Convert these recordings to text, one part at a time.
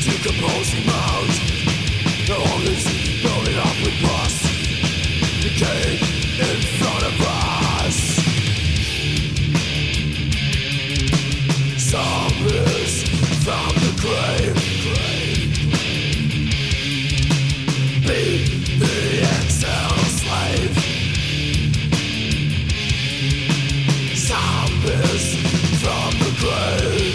decomposing mound. The organs building up with pus, decaying in front of us. Zombies from the grave. Be the exile slave. Zombies from the grave.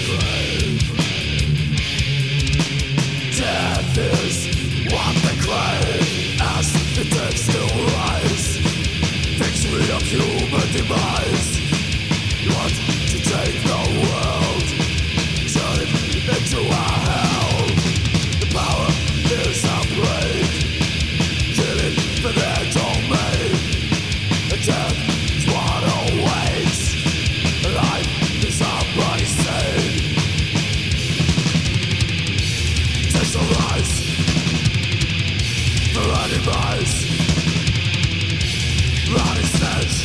Death is what they crave as the dead still rise. Victory of human demise. You want to take the world, turn it into a hell. The power is a plague, killing for their domain. The death is what awaits. Life is somebody sane. Takes a rise for animals. Rotting stench,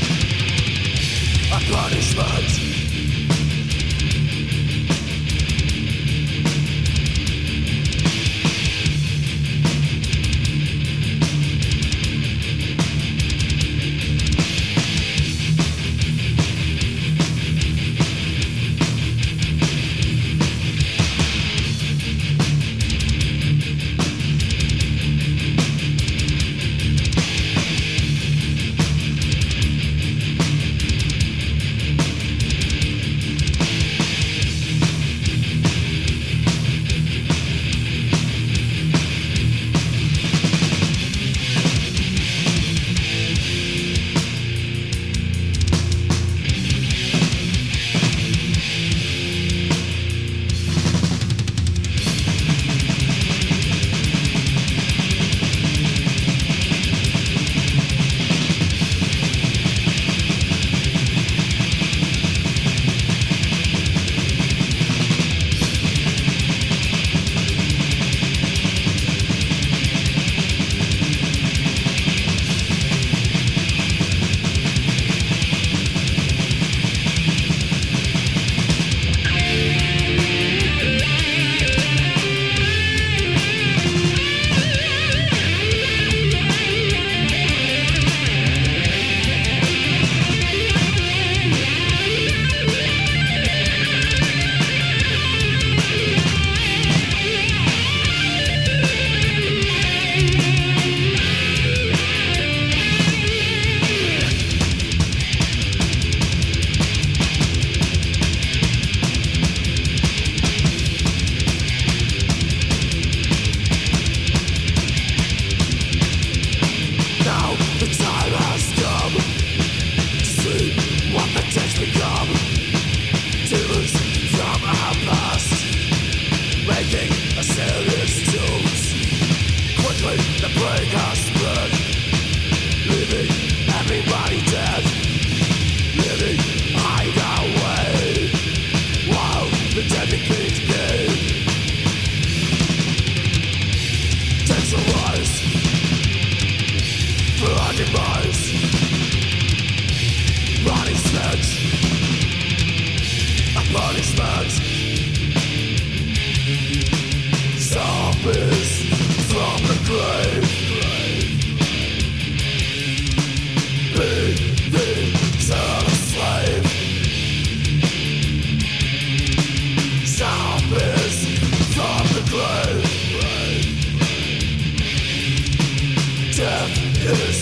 a punishment. Zombies from the grave. Be the eternal slave. Zombies from the grave. Death is